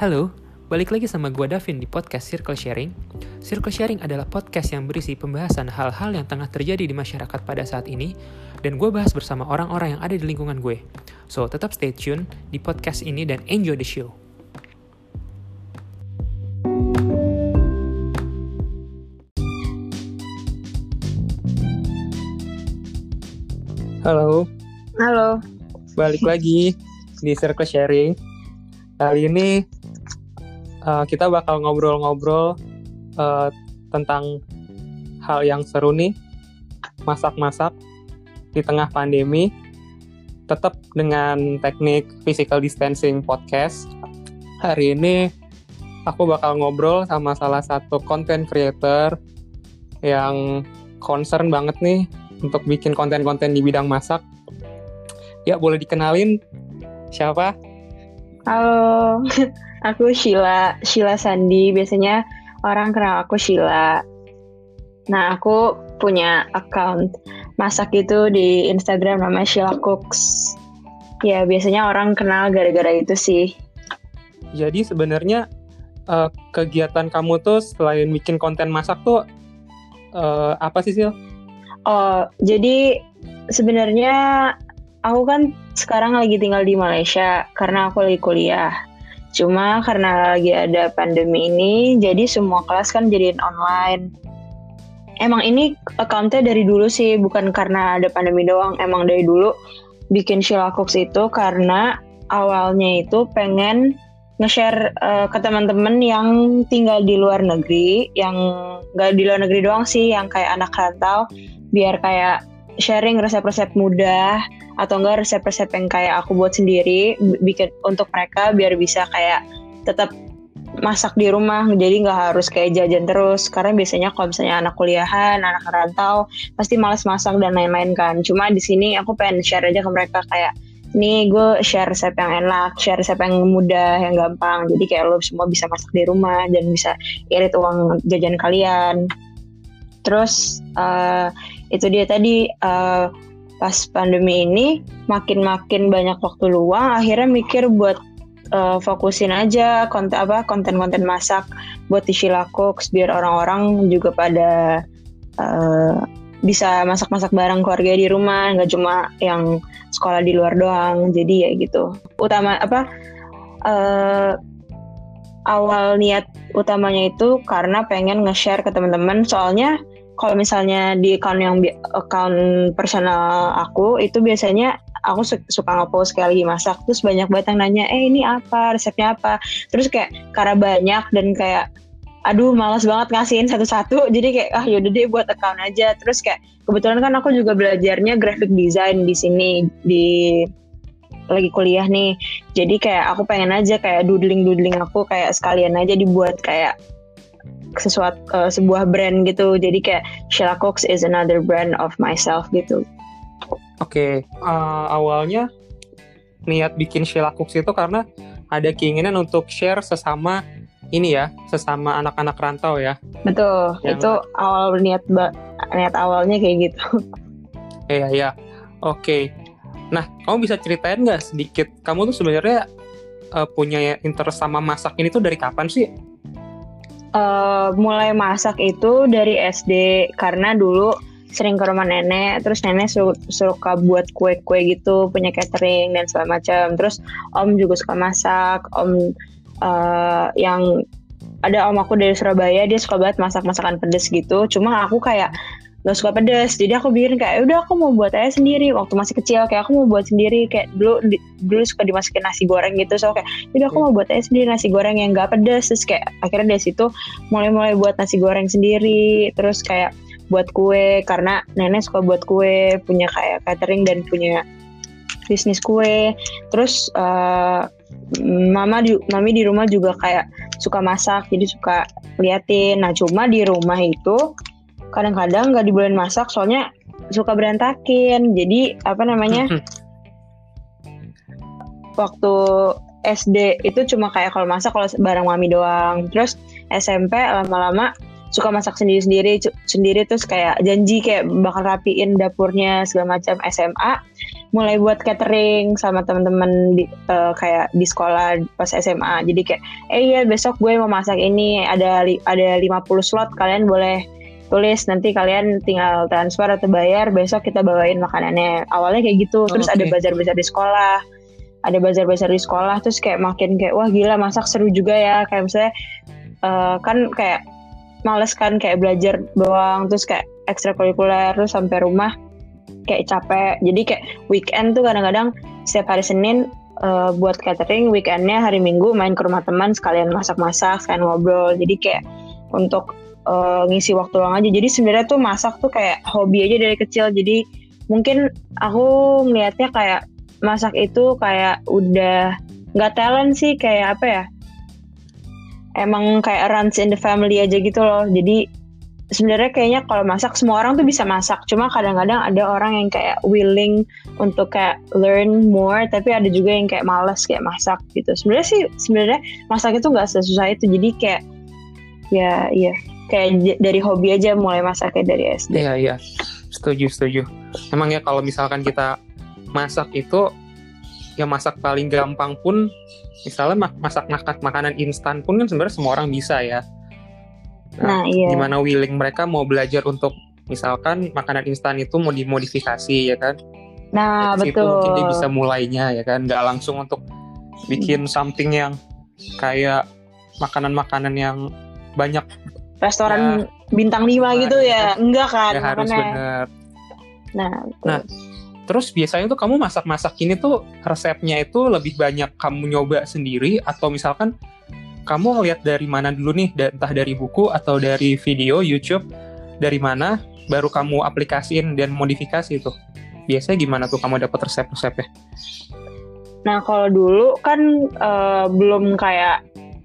Halo, balik lagi sama gue Davin di podcast Circle Sharing. Circle Sharing adalah podcast yang berisi pembahasan hal-hal yang tengah terjadi di masyarakat pada saat ini, dan gue bahas bersama orang-orang yang ada di lingkungan gue. So, tetap stay tune di podcast ini dan enjoy the show. Halo, balik lagi di Circle Sharing. Kali ini kita bakal ngobrol-ngobrol tentang hal yang seru nih, masak-masak di tengah pandemi, tetap dengan teknik physical distancing podcast. Hari ini aku bakal ngobrol sama salah satu content creator yang concern banget nih untuk bikin konten-konten di bidang masak. Ya, boleh dikenalin siapa? Halo, aku Sheila Sandi. Biasanya orang kenal aku Sheila. Nah, aku punya account masak itu di Instagram namanya Sheila Cooks. Ya, biasanya orang kenal gara-gara itu sih. Jadi sebenarnya kegiatan kamu tuh selain bikin konten masak tuh apa sih, Sil? Oh, jadi sebenarnya aku kan sekarang lagi tinggal di Malaysia karena aku lagi kuliah. Cuma karena lagi ada pandemi ini, jadi semua kelas kan jadiin online. Emang ini account-nya dari dulu sih, bukan karena ada pandemi doang. Emang dari dulu bikin Sheila Cooks itu karena awalnya itu pengen nge-share ke teman-teman yang tinggal di luar negeri, yang nggak di luar negeri doang sih, yang kayak anak rantau, biar kayak sharing resep-resep mudah atau enggak resep-resep yang kayak aku buat sendiri, bikin untuk mereka biar bisa kayak tetap masak di rumah, jadi nggak harus kayak jajan terus. Karena biasanya kalau misalnya anak kuliahan, anak rantau pasti malas masak dan lain-lain kan. Cuma di sini aku pengen share aja ke mereka kayak, nih gue share resep yang enak, share resep yang mudah, yang gampang. Jadi kayak lo semua bisa masak di rumah dan bisa irit uang jajan kalian. Terus itu dia tadi pas pandemi ini makin banyak waktu luang, akhirnya mikir buat fokusin aja konten-konten masak buat di Sheila Cooks biar orang-orang juga pada bisa masak-masak bareng keluarga di rumah, nggak cuma yang sekolah di luar doang. Jadi ya gitu. Awal niat utamanya itu karena pengen nge-share ke teman-teman, soalnya kalau misalnya di account personal aku itu biasanya aku suka nge-post kayak lagi masak, terus banyak banget yang nanya, ini apa, resepnya apa, terus kayak karena banyak dan kayak aduh malas banget ngasihin satu-satu, jadi kayak yaudah deh buat account aja. Terus kayak kebetulan kan aku juga belajarnya graphic design di sini, lagi kuliah nih, jadi kayak aku pengen aja kayak doodling aku kayak sekalian aja dibuat kayak sebuah brand gitu. Jadi kayak Sheila Cooks is another brand of myself gitu. Oke, awalnya niat bikin Sheila Cooks itu karena ada keinginan untuk share sesama anak-anak rantau ya. Betul, itu awal niat awalnya kayak gitu. Iya. Oke. Nah, kamu bisa ceritain nggak sedikit, kamu tuh sebenarnya punya interest sama masak ini tuh dari kapan sih? Mulai masak itu dari SD, karena dulu sering ke rumah nenek, terus nenek suka buat kue-kue gitu, punya catering dan segala macam. Terus om juga suka masak, yang ada om aku dari Surabaya, dia suka banget masakan pedes gitu. Cuma aku kayak gak suka pedes, jadi aku bikin kayak udah aku mau buat aja sendiri. Waktu masih kecil kayak aku mau buat sendiri, kayak dulu suka dimasukin nasi goreng gitu, so kayak udah aku mau buat aja sendiri nasi goreng yang gak pedes. Terus kayak akhirnya dari situ mulai buat nasi goreng sendiri. Terus kayak buat kue, karena nenek suka buat kue, punya kayak catering dan punya bisnis kue. Terus mami di rumah juga kayak suka masak, jadi suka liatin. Nah cuma di rumah itu kadang-kadang nggak dibolehin masak soalnya suka berantakin. Jadi waktu SD itu cuma kayak kalau masak kalau bareng mami doang. Terus SMP lama-lama suka masak sendiri terus kayak janji kayak bakal rapiin dapurnya segala macam. SMA mulai buat catering sama teman-teman kayak di sekolah pas SMA. Jadi kayak iya besok gue mau masak ini, ada 50 slot, kalian boleh tulis, nanti kalian tinggal transfer atau bayar, besok kita bawain makanannya. Awalnya kayak gitu. Terus ada bazar-bazar di sekolah. Terus kayak makin kayak wah gila masak seru juga ya. Kayak misalnya kan kayak males kan kayak belajar doang, terus kayak ekstrakurikuler, terus sampai rumah kayak capek. Jadi kayak weekend tuh kadang-kadang setiap hari Senin buat catering, weekendnya hari Minggu main ke rumah teman sekalian masak-masak, sekalian ngobrol. Jadi kayak untuk ngisi waktu luang aja. Jadi sebenarnya tuh masak tuh kayak hobi aja dari kecil. Jadi mungkin aku ngelihatnya kayak masak itu kayak udah nggak talent sih, kayak apa ya, emang kayak runs in the family aja gitu loh. Jadi sebenarnya kayaknya kalau masak semua orang tuh bisa masak, cuma kadang-kadang ada orang yang kayak willing untuk kayak learn more, tapi ada juga yang kayak malas kayak masak gitu. Sebenarnya masak itu nggak sesusah itu. Jadi kayak ya kayak dari hobi aja mulai masaknya dari SD. Iya, setuju. Emang ya kalau misalkan kita masak itu, ya masak paling gampang pun, misalnya masak makanan instan pun kan sebenarnya semua orang bisa ya. Nah, iya. Gimana willing mereka mau belajar untuk misalkan makanan instan itu mau dimodifikasi ya kan? Nah, betul. Itu mungkin dia bisa mulainya ya kan, nggak langsung untuk bikin something yang kayak makanan-makanan yang banyak restoran bintang 5 gitu ya. Enggak kan? Ya harus bener. Nah, terus biasanya tuh kamu masak-masak ini tuh resepnya itu lebih banyak kamu nyoba sendiri, atau misalkan kamu lihat dari mana dulu nih, entah dari buku atau dari video YouTube, dari mana baru kamu aplikasiin dan modifikasi tuh. Biasanya gimana tuh kamu dapat resep-resepnya? Nah, kalau dulu kan belum kayak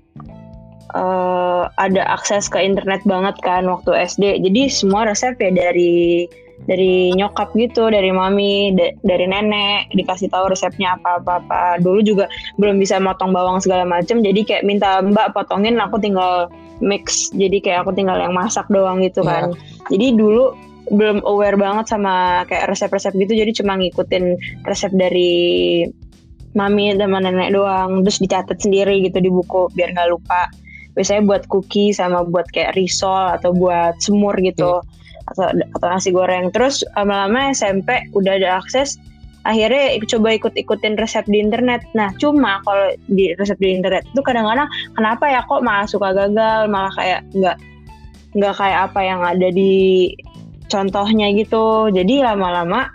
ada akses ke internet banget kan waktu SD. Jadi semua resep ya dari nyokap gitu, dari mami, dari nenek, dikasih tahu resepnya apa-apa. Dulu juga belum bisa motong bawang segala macam, jadi kayak minta mbak potongin, aku tinggal mix. Jadi kayak aku tinggal yang masak doang gitu kan. Jadi dulu belum aware banget sama kayak resep-resep gitu, jadi cuma ngikutin resep dari mami sama nenek doang, terus dicatat sendiri gitu di buku biar nggak lupa. Biasanya buat cookie sama buat kayak risol atau buat semur gitu. Atau nasi goreng. Terus lama-lama SMP udah ada akses, akhirnya coba ikut-ikutin resep di internet. Nah, cuma kalau di resep di internet itu kadang-kadang kenapa ya kok malah suka gagal, malah kayak nggak kayak apa yang ada di contohnya gitu. Jadi lama-lama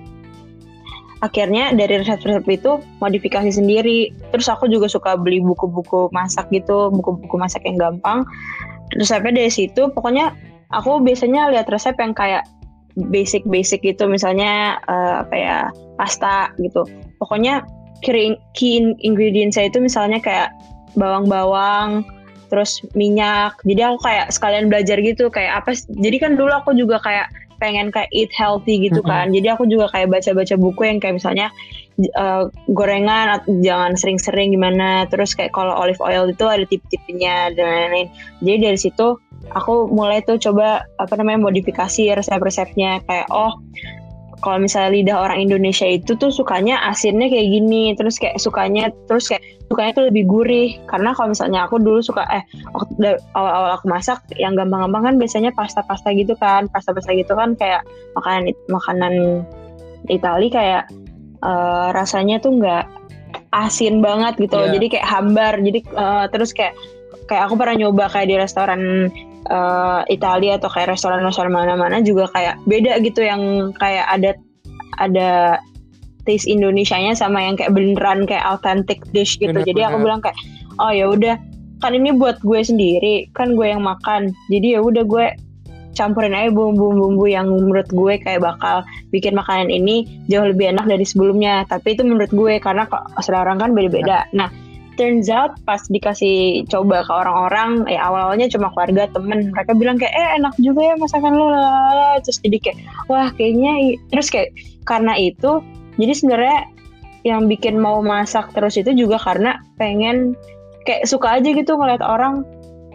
akhirnya dari resep-resep itu modifikasi sendiri. Terus aku juga suka beli buku-buku masak gitu, buku-buku masak yang gampang. Terus sampai dari situ pokoknya aku biasanya lihat resep yang kayak basic gitu, misalnya kayak pasta gitu. Pokoknya key ingredients saya itu misalnya kayak bawang-bawang, terus minyak. Jadi aku kayak sekalian belajar gitu kayak apa. Jadi kan dulu aku juga kayak pengen kayak eat healthy gitu kan. Jadi aku juga kayak baca-baca buku yang kayak misalnya gorengan jangan sering-sering gimana. Terus kayak kalau olive oil itu ada tip-tipnya dan lain-lain. Jadi dari situ aku mulai tuh coba modifikasi resep-resepnya kayak kalau misalnya lidah orang Indonesia itu tuh sukanya asinnya kayak gini, terus kayak sukanya tuh lebih gurih. Karena kalau misalnya aku dulu suka awal-awal aku masak yang gampang-gampang kan biasanya pasta-pasta gitu kan kayak makanan Itali kayak rasanya tuh nggak asin banget gitu loh. Jadi kayak hambar. Jadi terus kayak aku pernah nyoba kayak di restoran Italia atau kayak restoran mana-mana juga kayak beda gitu, yang kayak ada taste Indonesianya sama yang kayak beneran kayak authentic dish gitu. Jadi aku bilang kayak ya udah, kan ini buat gue sendiri, kan gue yang makan, jadi ya udah gue campurin aja bumbu-bumbu yang menurut gue kayak bakal bikin makanan ini jauh lebih enak dari sebelumnya. Tapi itu menurut gue, karena selera orang kan beda-beda. Nah, turns out pas dikasih coba ke orang-orang, awal-awalnya cuma keluarga, temen, mereka bilang kayak enak juga ya masakan lo, terus jadi kayak wah kayaknya, terus kayak karena itu jadi sebenarnya yang bikin mau masak terus itu juga karena pengen kayak suka aja gitu ngeliat orang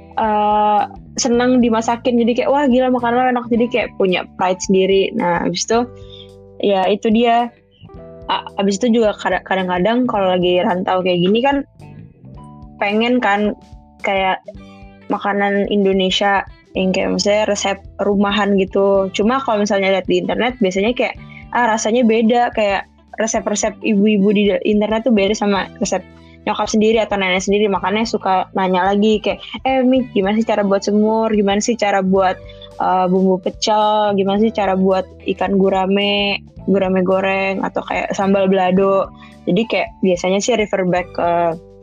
seneng dimasakin, jadi kayak wah gila makanan lo enak, jadi kayak punya pride sendiri. Nah habis itu ya itu dia abis itu juga kadang-kadang kalau lagi rantau kayak gini kan pengen kan kayak makanan Indonesia yang kayak misalnya resep rumahan gitu. Cuma kalau misalnya lihat di internet biasanya kayak rasanya beda, kayak resep-resep ibu-ibu di internet tuh beda sama resep nyokap sendiri atau nenek sendiri. Makanya suka nanya lagi kayak Mi, gimana sih cara buat semur, gimana sih cara buat bumbu pecel, gimana sih cara buat ikan gurame goreng atau kayak sambal balado. Jadi kayak biasanya sih refer back ke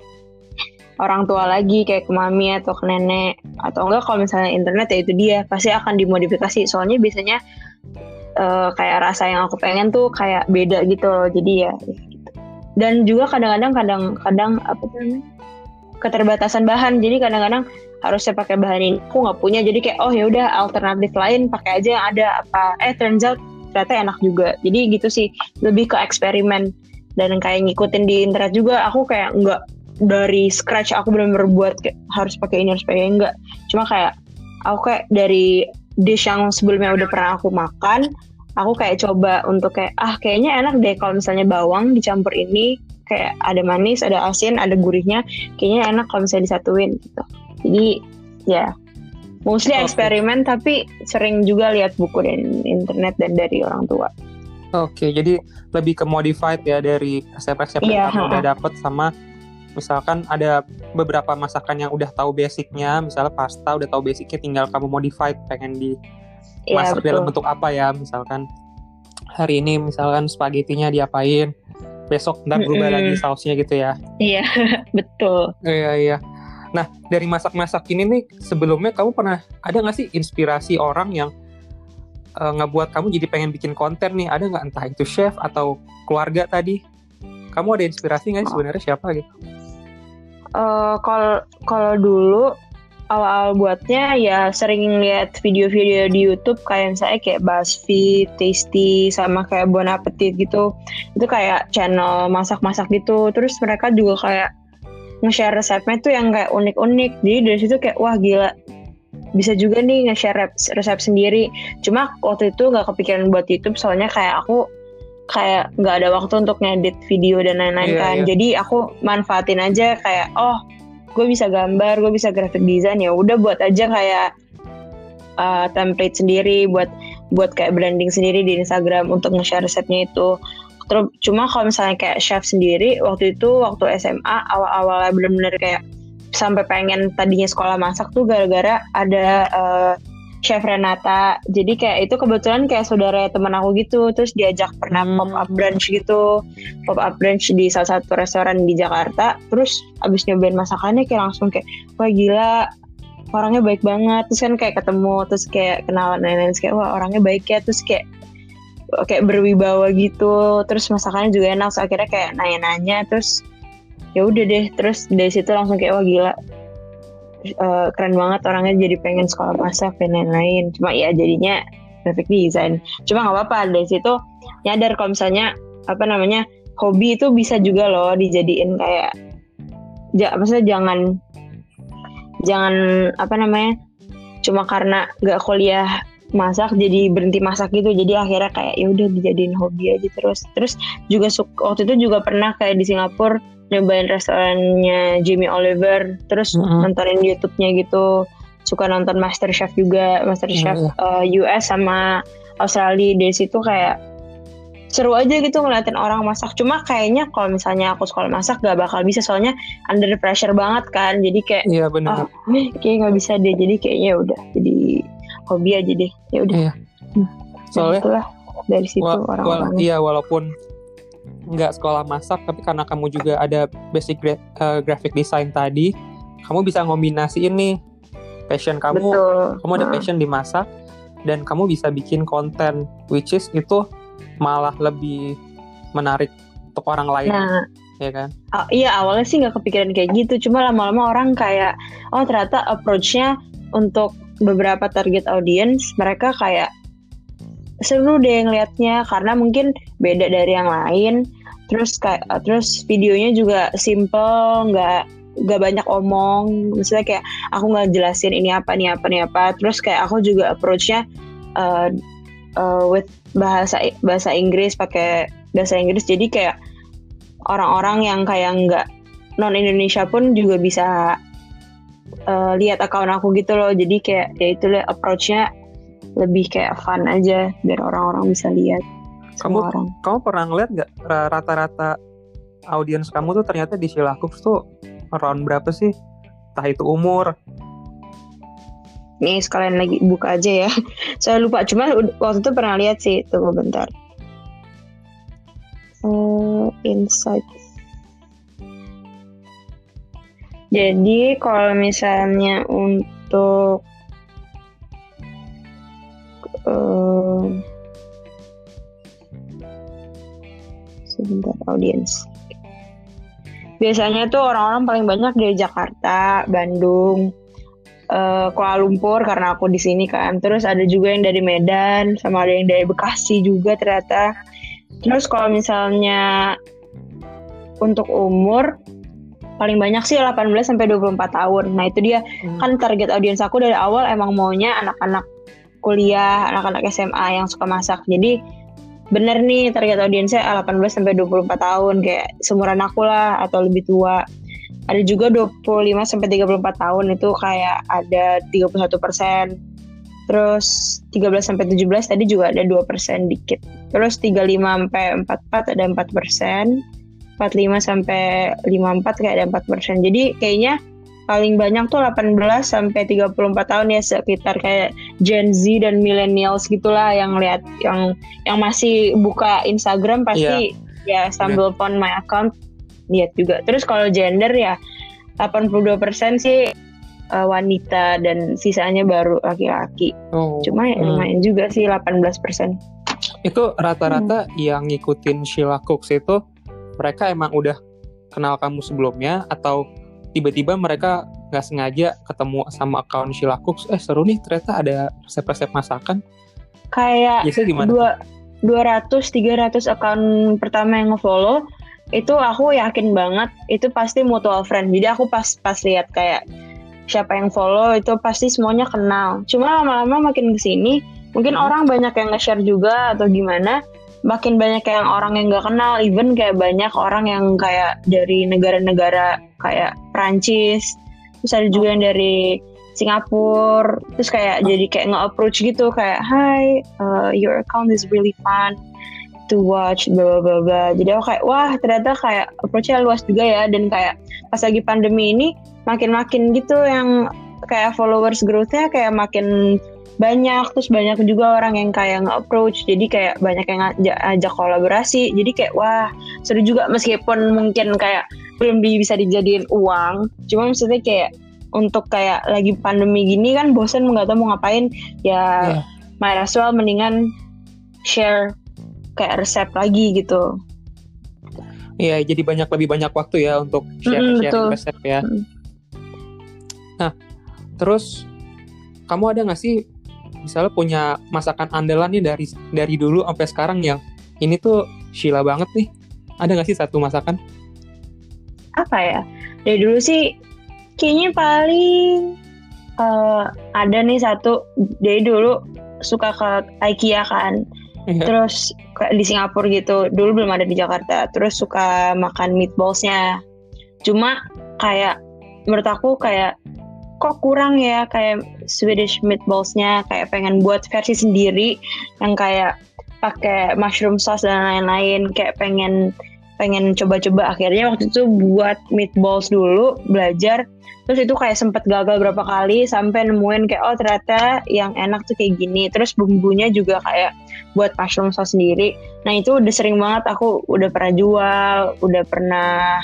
orang tua lagi, kayak ke mami atau ke nenek. Atau enggak kalau misalnya internet ya itu dia pasti akan dimodifikasi, soalnya biasanya kayak rasa yang aku pengen tuh kayak beda gitu loh. Jadi ya gitu. Dan juga kadang-kadang apa namanya, keterbatasan bahan. Jadi kadang-kadang harusnya pakai bahan ini aku nggak punya, jadi kayak ya udah alternatif lain pakai aja yang ada apa. Turns out ternyata enak juga. Jadi gitu sih, lebih ke eksperimen dan kayak ngikutin di internet juga. Aku kayak nggak dari scratch aku benar-benar buat kayak harus pakai ini, harus pakai enggak. Cuma kayak aku kayak dari dish yang sebelumnya udah pernah aku makan, aku kayak coba untuk kayak kayaknya enak deh kalau misalnya bawang dicampur ini, kayak ada manis, ada asin, ada gurihnya, kayaknya enak kalau misalnya disatuin gitu. Jadi ya mostly eksperimen, tapi sering juga lihat buku dan internet dan dari orang tua. Oke, jadi lebih ke modified ya dari resep-resep yang kamu udah dapet, sama misalkan ada beberapa masakan yang udah tahu basicnya, misalnya pasta udah tahu basicnya, tinggal kamu modified pengen dimasak dalam bentuk apa ya. Misalkan hari ini misalkan spagettinya diapain, besok ntar berubah lagi sausnya gitu ya. Iya, betul. Iya. Nah, dari masak-masak ini nih, sebelumnya kamu pernah ada nggak sih inspirasi orang yang ngebuat kamu jadi pengen bikin konten nih? Ada nggak, entah itu chef atau keluarga tadi? Kamu ada inspirasi nggak sebenarnya, siapa gitu? Kalau dulu awal buatnya ya sering lihat video-video di YouTube kayak misalnya kayak BuzzFeed, Tasty, sama kayak Bon Appetit gitu. Itu kayak channel masak-masak gitu. Terus mereka juga kayak nge-share resepnya tuh yang kayak unik-unik. Jadi dari situ kayak wah gila, bisa juga nih nge-share resep sendiri. Cuma waktu itu gak kepikiran buat YouTube, soalnya kayak aku kayak nggak ada waktu untuk ngedit video dan lain-lain kan. Jadi aku manfaatin aja kayak gue bisa gambar, gue bisa graphic design, ya udah buat aja kayak template sendiri, buat kayak branding sendiri di Instagram untuk nge-share resepnya itu. Terus cuma kalau misalnya kayak chef sendiri, waktu SMA awal-awalnya benar-benar kayak sampai pengen tadinya sekolah masak tuh gara-gara ada Chef Renata. Jadi kayak itu kebetulan kayak saudara teman aku gitu. Terus diajak pernah pop-up brunch gitu. Pop-up brunch di salah satu restoran di Jakarta. Terus abis nyobain masakannya kayak langsung kayak wah gila, orangnya baik banget. Terus kan kayak ketemu, terus kayak kenalan lain-lain, kayak wah orangnya baik ya. Terus kayak berwibawa gitu. Terus masakannya juga enak. So, akhirnya kayak nanya-nanya. Terus ya udah deh. Terus dari situ langsung kayak wah gila, keren banget orangnya, jadi pengen sekolah masak dan lain-lain. Cuma ya jadinya graphic design. Cuma nggak apa-apa, dari situ nyadar kalau misalnya hobi itu bisa juga loh dijadiin kayak maksudnya jangan cuma karena nggak kuliah masak jadi berhenti masak gitu. Jadi akhirnya kayak ya udah dijadiin hobi aja terus juga waktu itu juga pernah kayak di Singapura nyobain restorannya Jamie Oliver, terus nontonin YouTube-nya gitu. Suka nonton MasterChef juga, MasterChef US sama Australia. Dari situ kayak seru aja gitu ngeliatin orang masak. Cuma kayaknya kalau misalnya aku sekolah masak gak bakal bisa, soalnya under pressure banget kan. Jadi kayak kayak gak bisa deh. Jadi kayaknya udah jadi hobi aja deh. Ya udah. Soalnya itulah dari situ orang-orang. Iya, walaupun nggak sekolah masak, tapi karena kamu juga ada basic graphic design tadi, kamu bisa ngombinasiin nih passion kamu. Betul. Kamu ada passion di masak dan kamu bisa bikin konten, which is itu malah lebih menarik untuk orang lain. Ya kan? Iya, awalnya sih nggak kepikiran kayak gitu, cuma lama-lama orang kayak ternyata approach-nya untuk beberapa target audience mereka kayak seru deh ngelihatnya, karena mungkin beda dari yang lain. Terus videonya juga simple, nggak banyak omong. Maksudnya kayak aku nggak jelasin ini apa. Terus kayak aku juga approach-nya with bahasa Inggris, pakai bahasa Inggris, jadi kayak orang-orang yang kayak nggak non Indonesia pun juga bisa lihat akun aku gitu loh. Jadi kayak ya itu approach-nya lebih kayak fun aja biar orang-orang bisa lihat. Kamu pernah ngeliat nggak rata-rata audiens kamu tuh ternyata di Sheila Cooks tuh around berapa sih? Entah itu umur. Nih sekalian lagi buka aja ya. Saya lupa, cuma waktu itu pernah lihat sih. Tunggu bentar. Insight. Jadi kalau misalnya untuk sebentar, audiens. Biasanya tuh orang-orang paling banyak dari Jakarta, Bandung, Kuala Lumpur karena aku di sini kan. Terus ada juga yang dari Medan, sama ada yang dari Bekasi juga ternyata. Terus kalau misalnya untuk umur paling banyak sih 18 sampai 24 tahun. Nah, itu dia. Kan target audiens aku dari awal emang maunya anak-anak kuliah, anak-anak SMA yang suka masak. Jadi bener nih target audiensnya 18 sampai 24 tahun, kayak seumuran aku lah atau lebih tua. Ada juga 25 sampai 34 tahun, itu kayak ada 31%. Terus 13 sampai 17 tadi juga ada 2% dikit. Terus 35 sampai 44 ada 4%. 45 sampai 54 kayak ada 4%. Jadi kayaknya paling banyak tuh 18 sampai 34 tahun ya, sekitar kayak Gen Z dan millennials gitulah yang lihat, yang masih buka Instagram pasti ya stumble upon my account lihat juga. Terus kalau gender ya 82% sih wanita dan sisanya baru laki-laki. Cuma ya lumayan juga sih 18%. Itu rata-rata yang ngikutin Sheila Cooks itu mereka emang udah kenal kamu sebelumnya atau tiba-tiba mereka nggak sengaja ketemu sama akun Sheila Cooks, seru nih ternyata ada resep-resep masakan. Kayak 200-300 akun pertama yang nge-follow itu aku yakin banget itu pasti mutual friend. Jadi aku pas lihat kayak siapa yang follow itu pasti semuanya kenal. Cuma lama-lama makin kesini mungkin orang banyak yang nge-share juga atau gimana, makin banyak yang orang yang gak kenal. Even kayak banyak orang yang kayak dari negara-negara kayak Prancis, terus ada juga yang dari Singapura, terus kayak jadi kayak nge-approach gitu kayak, hi, your account is really fun to watch, bla bla bla. Jadi aku kayak, wah ternyata kayak approach-nya luas juga ya. Dan kayak pas lagi pandemi ini makin-makin gitu yang kayak followers growth-nya kayak makin banyak. Terus banyak juga orang yang kayak nge-approach, jadi kayak banyak yang ajak kolaborasi. Jadi kayak wah seru juga, meskipun mungkin kayak belum bisa dijadiin uang, cuma maksudnya kayak untuk kayak lagi pandemi gini kan bosan nggak tahu mau ngapain ya, might as well mendingan share kayak resep lagi gitu. Iya, jadi lebih banyak waktu ya untuk share resep ya. Nah, terus kamu ada nggak sih misalnya punya masakan andalan nih dari dulu sampai sekarang yang ini tuh Sheila banget nih? Ada nggak sih satu masakan? Apa ya? Dari dulu sih kayaknya paling ada nih satu. Dari dulu suka ke IKEA kan. Terus di Singapura gitu. Dulu belum ada di Jakarta. Terus suka makan meatballsnya. Cuma kayak menurut aku kayak kok kurang ya kayak Swedish meatballsnya, kayak pengen buat versi sendiri yang kayak pakai mushroom sauce dan lain-lain, kayak pengen coba-coba. Akhirnya waktu itu buat meatballs dulu, belajar, terus itu kayak sempet gagal berapa kali sampai nemuin kayak oh ternyata yang enak tuh kayak gini. Terus bumbunya juga kayak buat mushroom sauce sendiri. Nah itu udah sering banget aku udah pernah jual, udah pernah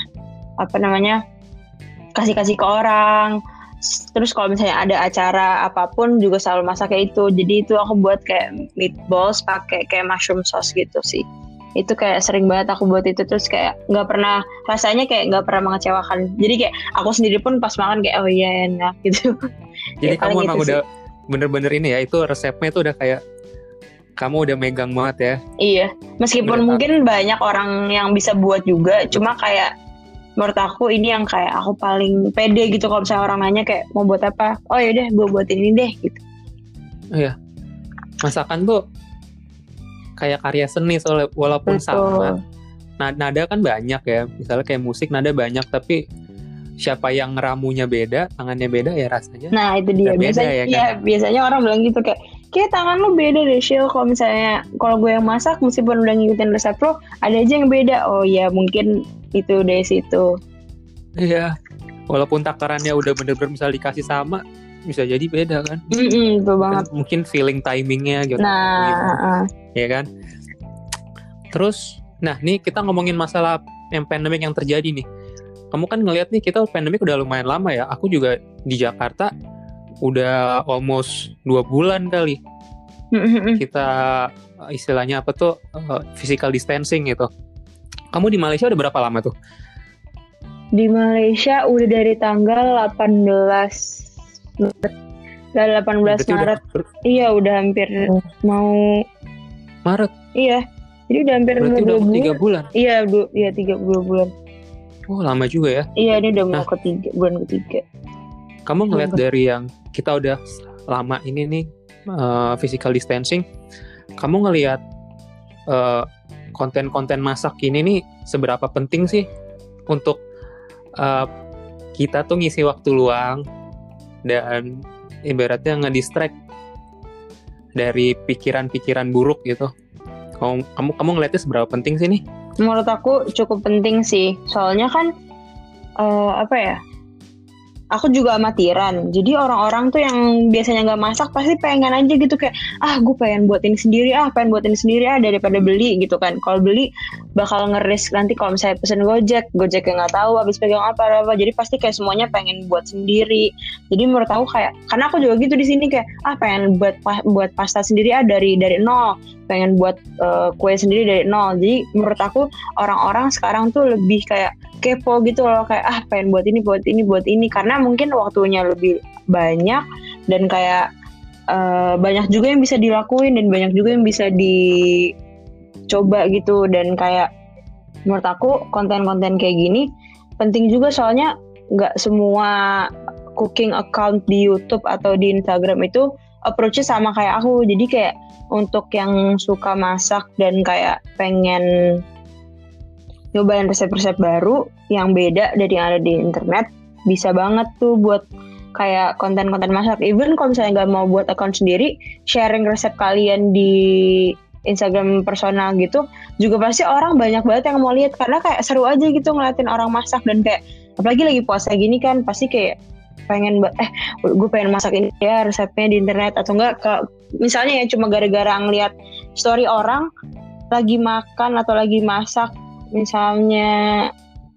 kasih ke orang. Terus kalau misalnya ada acara apapun juga selalu masaknya itu. Jadi itu aku buat kayak meatballs pakai kayak mushroom sauce gitu sih. Itu kayak sering banget aku buat itu. Terus kayak nggak pernah, rasanya kayak nggak pernah mengecewakan. Jadi kayak aku sendiri pun pas makan kayak oh iya enak gitu. Jadi ya, kamu emang gitu udah bener-bener ini ya, itu resepnya itu udah kayak kamu udah megang banget ya. Iya, meskipun mungkin banyak orang yang bisa buat juga, cuma kayak menurut aku ini yang kayak aku paling pede gitu kalau misalnya orang nanya kayak mau buat apa, oh yaudah gue buatin ini deh gitu. Iya, masakan tuh kayak karya seni soalnya, walaupun sama. Betul. Nada kan banyak ya, misalnya kayak musik nada banyak, tapi siapa yang ngeramunya beda, tangannya beda ya rasanya. Nah itu dia, Udah beda biasanya ya kan? ya, biasanya orang bilang gitu kayak tangan lu beda deh Syil, kalau misalnya kalau gue yang masak meskipun udah ngikutin resep lo ada aja yang beda. Oh ya mungkin itu dari situ. Iya, walaupun takarannya udah bener-bener misal dikasih sama, bisa jadi beda kan? Betul banget. Kan mungkin feeling timingnya gitu. Nah Ya kan? Terus, nah nih kita ngomongin masalah yang pandemik yang terjadi nih. Kamu kan ngelihat nih kita pandemik udah lumayan lama ya. Aku juga di Jakarta udah almost 2 bulan kali. Kita istilahnya apa tuh, physical distancing gitu. Kamu di Malaysia udah berapa lama tuh? di Malaysia udah dari tanggal 18 dari 18 Berarti Maret. Iya udah hampir mau Maret. Iya. Jadi udah hampir Berarti udah 3 bulan. Iya, 2 bulan. Oh, lama juga ya. Iya, ini udah mau bulan ketiga. Kamu ngeliat dari yang kita udah lama ini nih physical distancing, kamu ngeliat konten-konten masak ini nih seberapa penting sih untuk kita tuh ngisi waktu luang dan ibaratnya ngedistract dari pikiran-pikiran buruk gitu. Kamu ngeliatnya seberapa penting sih nih? Menurut aku cukup penting sih, soalnya kan apa ya? Aku juga amatiran, jadi orang-orang tuh yang biasanya nggak masak pasti pengen aja gitu kayak gue pengen buat ini sendiri daripada beli gitu kan. Kalau beli bakal nge-risk nanti kalau misalnya pesen Gojek yang nggak tahu habis pegang apa, jadi pasti kayak semuanya pengen buat sendiri. Jadi menurut aku kayak, karena aku juga gitu di sini kayak pengen buat pasta sendiri dari nol, pengen buat kue sendiri dari nol. Jadi menurut aku orang-orang sekarang tuh lebih kayak kepo gitu loh, kayak pengen buat ini karena mungkin waktunya lebih banyak dan kayak banyak juga yang bisa dilakuin dan banyak juga yang bisa dicoba gitu. Dan kayak menurut aku konten-konten kayak gini penting juga, soalnya nggak semua cooking account di YouTube atau di Instagram itu approach-nya sama kayak aku. Jadi kayak untuk yang suka masak dan kayak pengen nyobain resep-resep baru yang beda dari yang ada di internet, bisa banget tuh buat kayak konten-konten masak. Even kalau misalnya nggak mau buat account sendiri, sharing resep kalian di Instagram personal gitu, juga pasti orang banyak banget yang mau lihat, karena kayak seru aja gitu ngeliatin orang masak. Dan kayak apalagi lagi puasa gini kan, pasti kayak pengen gue pengen masak ini ya resepnya di internet, atau enggak misalnya ya cuma gara-gara ngeliat story orang lagi makan atau lagi masak, misalnya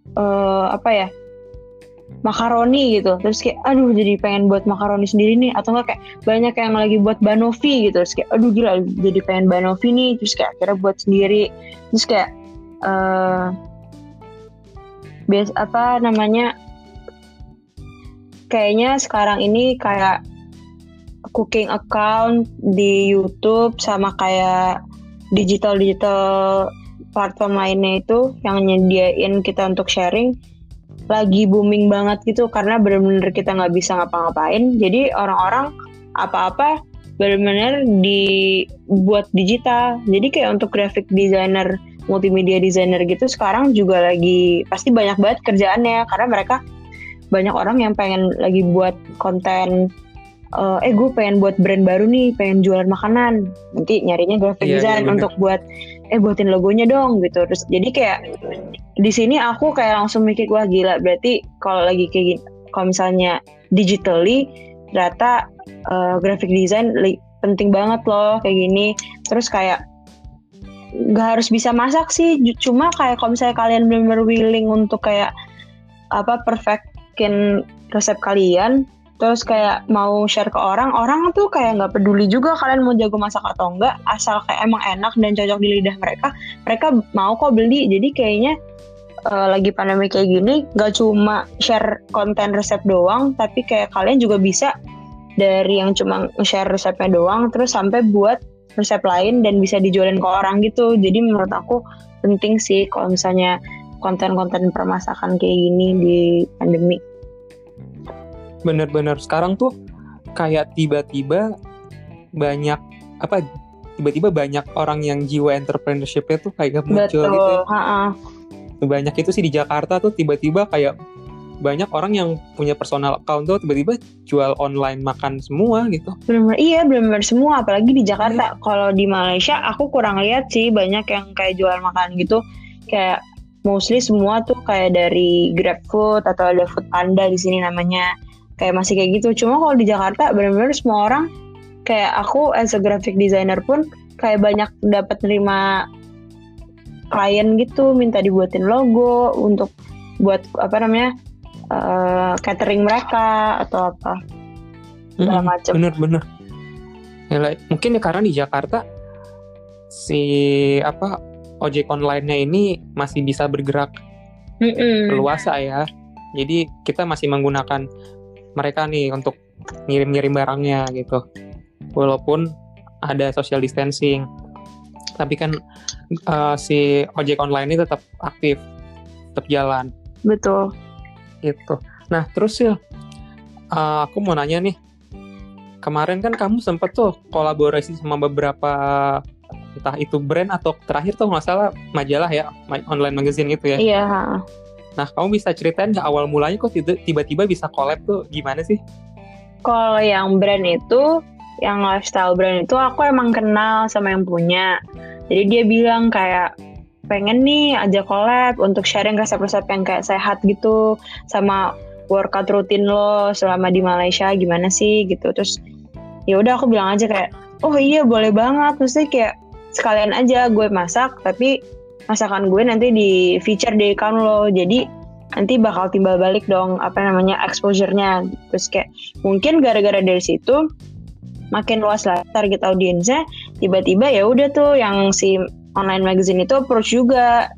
makaroni gitu, terus kayak jadi pengen buat makaroni sendiri nih, atau enggak kayak banyak yang lagi buat banoffee gitu, terus kayak gila jadi pengen banoffee nih, terus kayak akhirnya buat sendiri. Terus kayak kayaknya sekarang ini kayak cooking account di YouTube sama kayak digital platform lainnya itu yang nyediain kita untuk sharing lagi booming banget gitu, karena benar-benar kita nggak bisa ngapa-ngapain. Jadi orang-orang apa-apa benar-benar dibuat digital. Jadi kayak untuk graphic designer, multimedia designer gitu sekarang juga lagi pasti banyak banget kerjaannya, karena mereka banyak orang yang pengen lagi buat konten, gue pengen buat brand baru nih, pengen jualan makanan, nanti nyarinya graphic design untuk buat buatin logonya dong gitu. Terus jadi kayak di sini aku kayak langsung mikir, wah gila, berarti kalau lagi kayak gini, kalau misalnya digitally ternyata graphic design penting banget loh kayak gini. Terus kayak nggak harus bisa masak sih, cuma kayak kalau misalnya kalian benar-benar willing untuk kayak perfectin resep kalian, terus kayak mau share ke orang tuh kayak nggak peduli juga kalian mau jago masak atau enggak, asal kayak emang enak dan cocok di lidah mereka mau kok beli. Jadi kayaknya lagi pandemi kayak gini nggak cuma share konten resep doang, tapi kayak kalian juga bisa dari yang cuma share resepnya doang terus sampai buat resep lain dan bisa dijualin ke orang gitu. Jadi menurut aku penting sih kalau misalnya konten-konten permasakan kayak gini di pandemi. Bener-bener sekarang tuh kayak tiba-tiba banyak tiba-tiba banyak orang yang jiwa entrepreneurship-nya tuh kayak muncul Betul, gitu. Banyak itu sih di Jakarta tuh tiba-tiba kayak banyak orang yang punya personal account tuh tiba-tiba jual online makan semua gitu. Benar-benar semua, apalagi di Jakarta. Kalau di Malaysia aku kurang lihat sih banyak yang kayak jual makan gitu. Kayak mostly semua tuh kayak dari GrabFood atau ada Foodpanda di sini namanya. Kayak masih kayak gitu. Cuma kalau di Jakarta benar-benar semua orang, kayak aku as a graphic designer pun kayak banyak dapat nerima klien gitu, minta dibuatin logo untuk buat catering mereka atau apa segala macam. Bener. Ya, mungkin ya karena di Jakarta si ojek online-nya ini masih bisa bergerak leluasa ya. Jadi kita masih menggunakan mereka nih untuk ngirim-ngirim barangnya gitu. Walaupun ada social distancing, tapi kan si ojek online ini tetap aktif, tetap jalan. Betul. Gitu. Nah terus Sil, aku mau nanya nih, kemarin kan kamu sempet tuh kolaborasi sama beberapa, entah itu brand atau terakhir tuh nggak salah majalah ya, online magazine itu ya. Iya. Nah kamu bisa ceritain nggak awal mulanya kok tiba-tiba bisa collab tuh gimana sih? Kalau yang brand itu, yang lifestyle brand itu aku emang kenal sama yang punya. Jadi dia bilang kayak pengen nih ajak collab untuk sharing resep-resep yang kayak sehat gitu, sama workout rutin lo selama di Malaysia gimana sih gitu. Terus ya udah aku bilang aja kayak, oh iya boleh banget, mesti kayak sekalian aja gue masak, tapi masakan gue nanti di feature di account lo, jadi nanti bakal timbal balik dong exposure-nya. Terus kayak mungkin gara-gara dari situ makin luas lah target audiensnya, tiba-tiba ya udah tuh yang si online magazine itu approach juga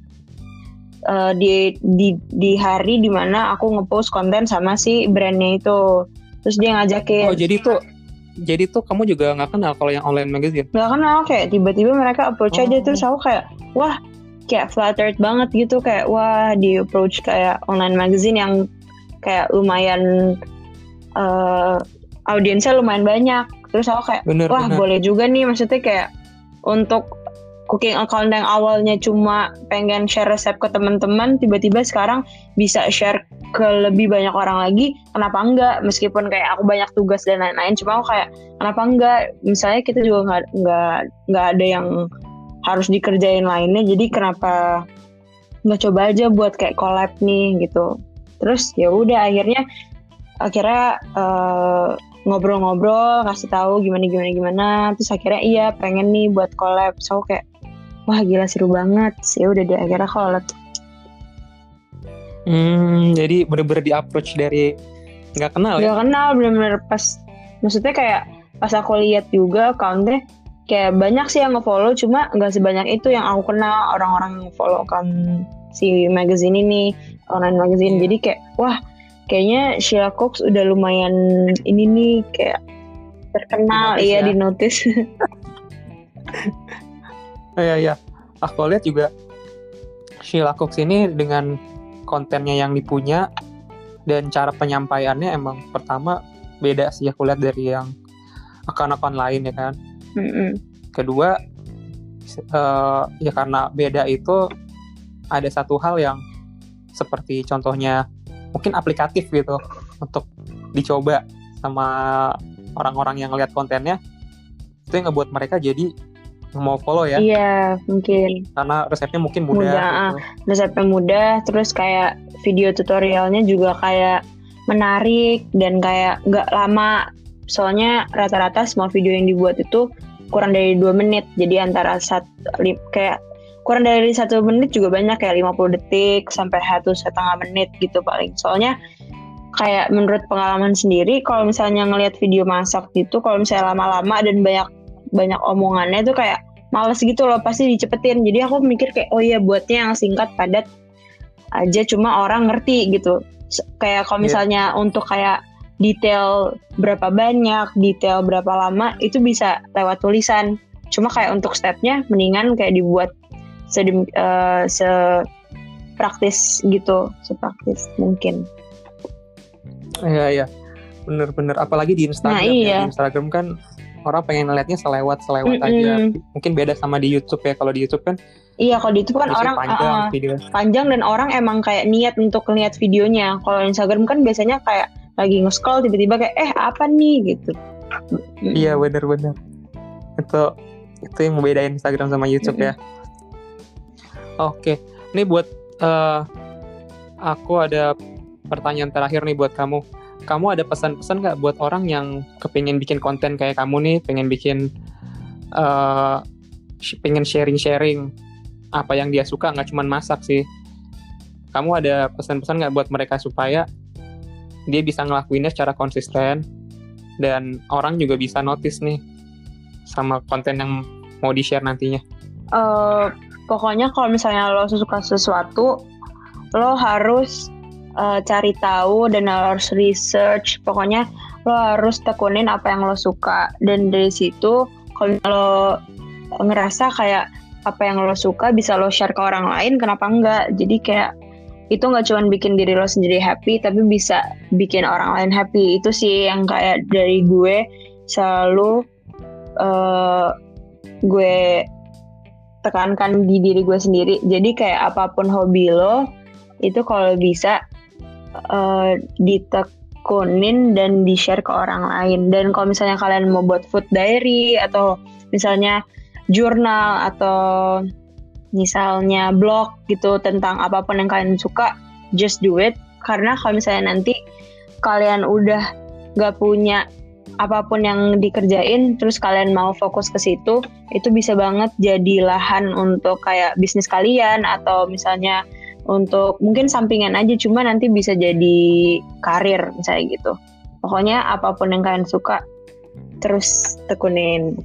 di hari dimana aku ngepost konten sama si brandnya itu. Terus dia ngajakin. Oh jadi tuh kamu juga nggak kenal kalau yang online magazine? Nggak kenal, kayak tiba-tiba mereka approach aja. Terus aku kayak wah, kayak flattered banget gitu, kayak wah di approach kayak online magazine yang kayak lumayan audiensnya lumayan banyak. Terus aku kayak bener. Boleh juga nih, maksudnya kayak untuk cooking account yang awalnya cuma pengen share resep ke teman-teman, tiba-tiba sekarang bisa share ke lebih banyak orang lagi. Kenapa enggak? Meskipun kayak aku banyak tugas dan lain-lain, cuma aku kayak kenapa enggak? Misalnya kita juga nggak ada yang harus dikerjain lainnya, jadi kenapa nggak coba aja buat kayak collab nih gitu. Terus ya udah akhirnya ngobrol-ngobrol, kasih tahu gimana. Terus akhirnya iya pengen nih buat collab. So kayak wah gila seru banget. Ya udah deh akhirnya collab. Jadi bener-bener di approach dari nggak kenal ya? Nggak kenal, bener-bener pas. Maksudnya kayak pas aku lihat juga account-nya kayak banyak sih yang nge-follow, cuma nggak sebanyak itu yang aku kenal orang-orang yang follow account si magazine ini, online magazine. Jadi kayak wah, kayaknya Sheila Cooks udah lumayan ini nih, kayak terkenal di notice. Iya. Aku lihat juga Sheila Cooks ini dengan kontennya yang dipunya dan cara penyampaiannya emang pertama beda sih aku lihat dari yang akun-akun lain ya kan. Kedua ya karena beda itu ada satu hal yang seperti contohnya mungkin aplikatif gitu untuk dicoba sama orang-orang yang lihat kontennya, itu yang ngebuat mereka jadi mau follow ya. Iya mungkin karena resepnya mungkin mudah gitu. Resepnya mudah, terus kayak video tutorialnya juga kayak menarik dan kayak nggak lama. Soalnya rata-rata semua video yang dibuat itu kurang dari 2 menit. Jadi antara kayak kurang dari 1 menit juga banyak, kayak 50 detik sampai 1,5 menit gitu paling. Soalnya kayak menurut pengalaman sendiri, kalau misalnya ngelihat video masak gitu, kalau misalnya lama-lama dan banyak omongannya itu kayak males gitu loh, pasti dicepetin. Jadi aku mikir kayak oh iya buatnya yang singkat padat aja, cuma orang ngerti gitu. Kayak kalau misalnya untuk kayak detail berapa banyak, detail berapa lama, itu bisa lewat tulisan. Cuma kayak untuk stepnya mendingan kayak dibuat sepraktis gitu, sepraktis mungkin. Iya, bener-bener. Apalagi di Instagram. Nah, iya. Di Instagram kan orang pengen ngeliatnya selewat aja. Mungkin beda sama di YouTube ya. Kalau di YouTube kan Iya, kalau di YouTube kan orang panjang dan orang emang kayak niat untuk lihat videonya. Kalau Instagram kan biasanya kayak lagi nge-scroll tiba-tiba kayak apa nih gitu. Iya, benar-benar. Itu yang membedain Instagram sama YouTube ya. Oke. Ini buat aku ada pertanyaan terakhir nih buat kamu. Kamu ada pesan-pesan nggak buat orang yang kepingin bikin konten kayak kamu nih, pengen sharing apa yang dia suka, nggak cuma masak sih. Kamu ada pesan-pesan nggak buat mereka supaya dia bisa ngelakuinnya secara konsisten dan orang juga bisa notice nih sama konten yang mau di-share nantinya? Pokoknya kalau misalnya lo suka sesuatu, lo harus cari tahu dan harus research. Pokoknya lo harus tekunin apa yang lo suka, dan dari situ kalau lo ngerasa kayak apa yang lo suka bisa lo share ke orang lain, kenapa enggak? Jadi kayak itu nggak cuma bikin diri lo sendiri happy, tapi bisa bikin orang lain happy. Itu sih yang kayak dari gue selalu gue tekankan di diri gue sendiri. Jadi kayak apapun hobi lo itu kalau bisa ditekunin dan di-share ke orang lain. Dan kalau misalnya kalian mau buat food diary atau misalnya jurnal atau misalnya blog gitu tentang apapun yang kalian suka, just do it. Karena kalau misalnya nanti kalian udah gak punya apapun yang dikerjain, terus kalian mau fokus ke situ, itu bisa banget jadi lahan untuk kayak bisnis kalian, atau misalnya untuk mungkin sampingan aja, cuma nanti bisa jadi karir misalnya gitu. Pokoknya apapun yang kalian suka, terus tekunin.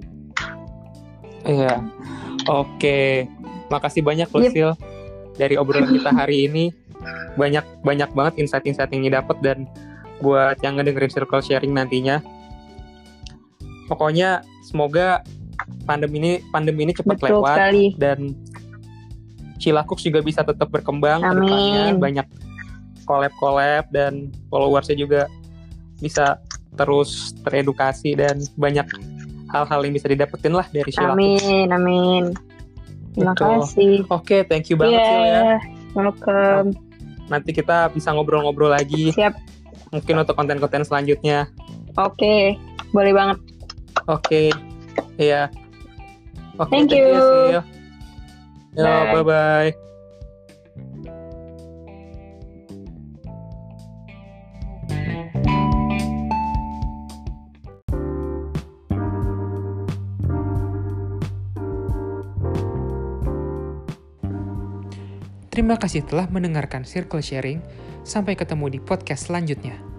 Iya, oke. Makasih banyak Lucille dari obrolan kita hari ini. Banyak banget insight-insight yang didapat, dan buat yang ngedengerin Circle Sharing nantinya. Pokoknya semoga pandemi ini cepat lewat sekali. Dan Cilakuks juga bisa tetap berkembang ke depannya. Banyak collab dan followersnya juga bisa terus teredukasi, dan banyak hal-hal yang bisa didapetin lah dari Cilakuks. Amin. Terima kasih. Oke, thank you banget Sil ya. Welcome. Nanti kita bisa ngobrol-ngobrol lagi. Siap. Mungkin untuk konten-konten selanjutnya. Oke, boleh banget. Oke, iya. Oke, thank you. Sil. Yo, bye-bye. Terima kasih telah mendengarkan Circle Sharing. Sampai ketemu di podcast selanjutnya.